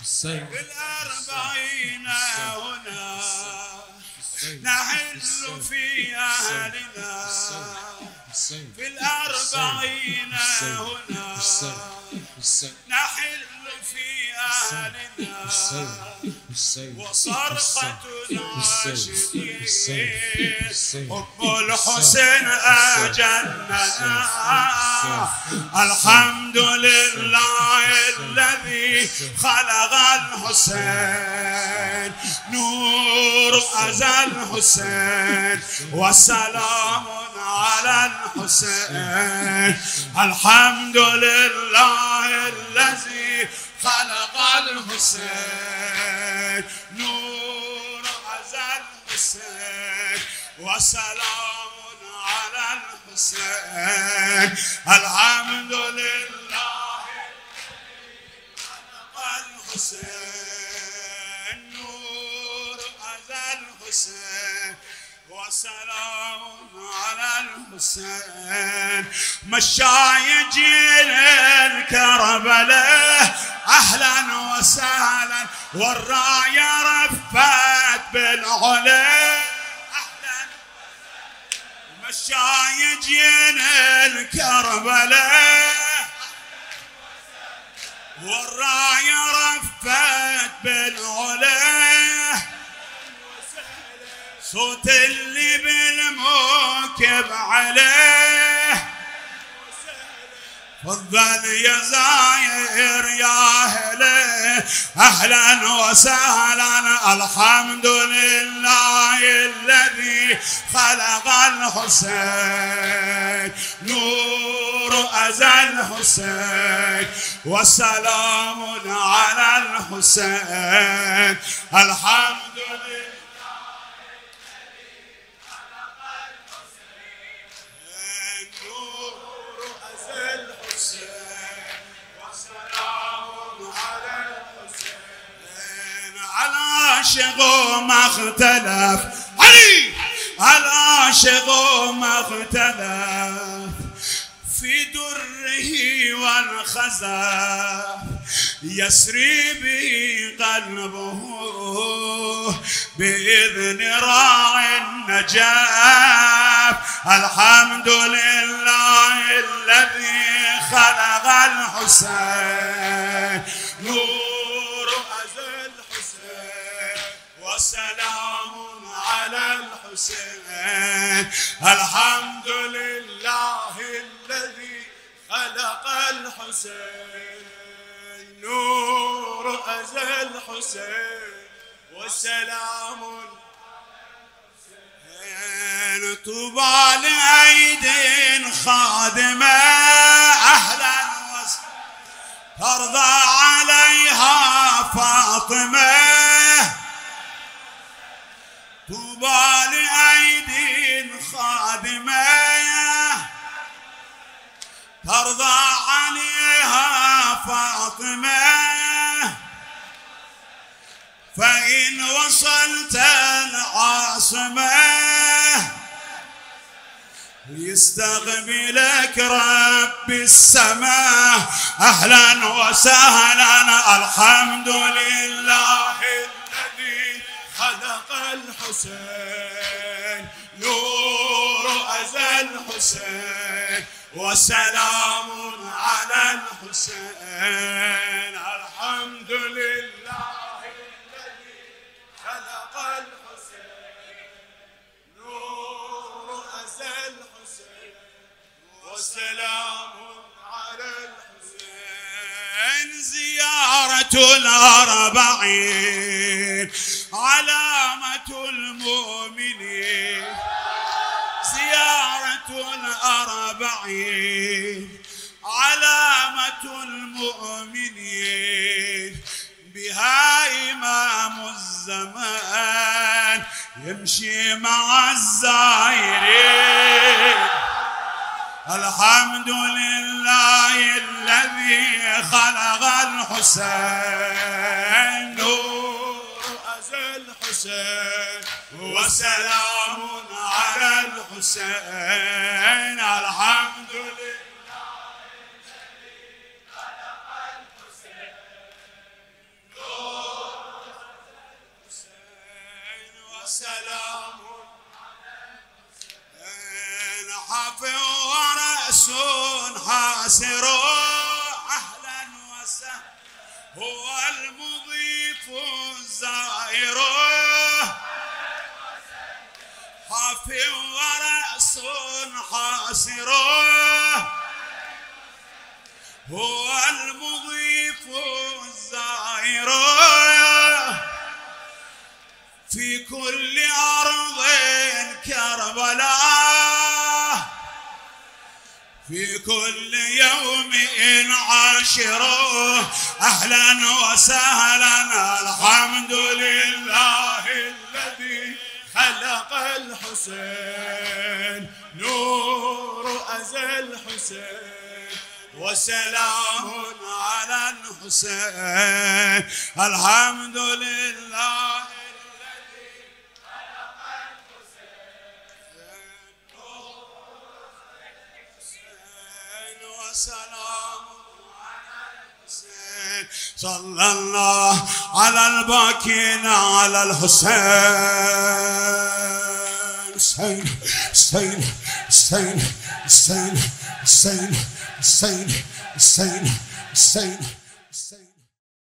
بالأربعين هنا نحل في أهلنا، في الأربعين هنا نحل في أهلنا، وصرخة العاشقين حب الحسين أجننا. الحمد لله الذي خلق الحسين، نور أزل الحسين والسلام على الحسين. الحمد لله الذي خلق الحسين، نور أزل الحسين وسلام على الحسين. الحمد لله خلق الحسين، نور أزل الحسين وسلام على الحسين. مشايجين كربلاء أهلا وسهلا، والراية رفت بالعلا أهلا. مشايجين كربلاء والراية رفت بالعلا، صوت اللي بالموكب عليه تفضل يا زاير يا اهله اهلا وسهلا. الحمد لله الذي خلق الحسين، نور أزل الحسين وسلام على الحسين. الحمد لله عاشقوا ما اختلف علي، عاشقوا ما اختلف في دره والخزف، يسري به قلبه بإذن راعي النجاة. الحمد لله الذي خلق الحسين، نور أزل الحسين وسلام على الحسين. الحمد لله الذي خلق الحسين، نور أزل الحسين وسلام. طوبى لأيد خادمة أهلا وسهلا ترضى عليها فاطمة، طوبى لأيد خادمة ترضى عليها فاطمة، فإن وصلت العاصمة يستقبلك رب السماء أهلا وسهلا. الحمد لله الذي خلق الحسين، نور أزل الحسين وسلام على الحسين. الحمد لله الذي خلق الحسين، نور أزل الحسين وسلام على الحسين. زيارة الأربعين علامة المؤمنين، زيارة الأربعين علامة المؤمنين، بها إمام الزمان يمشي مع الزائرين. الحمد لله الذي خلق الحسين، نور أزل الحسين وسلام على الحسين. الحمد لله الذي خلق الحسين، نور وسلام حافظ ورأس حاسر أهلا وسهلا هو المضيف الزائر حافظ ورأس حاسر هو المضيف الزائر في كل أرض كربلاء في كل يوم عاشره أهلا وسهلا الحمد لله الذي خلق الحسين نور أزل الحسين وسلام على الحسين الحمد لله الذي خلق الحسين نور الحسين وسلام على الحسين صلى الله على الباكين على الحسين حسين حسين حسين حسين حسين حسين حسين حسين